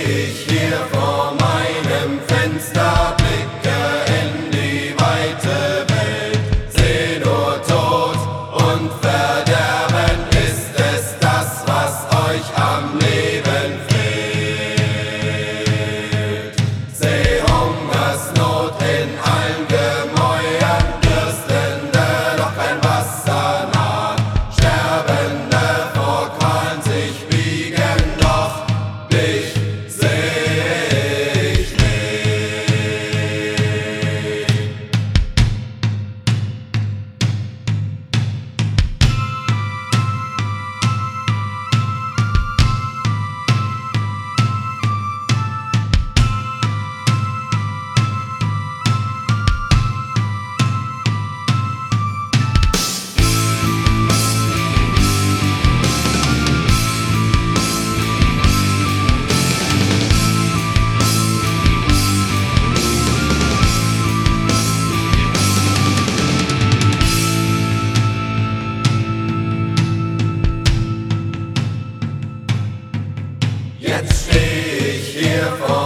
ich hier vor meinem Fenster, blicke in die weite Welt, seh nur Tod und Verderben. Ist es das, was euch am Leben fehlt? Seh Hungersnot in allen Gemäuern, Dürstende, doch kein Wasser nah, Sterbende vor Qualen sich wiegen, doch dich seh ich nicht. Jetzt steh ich hier vor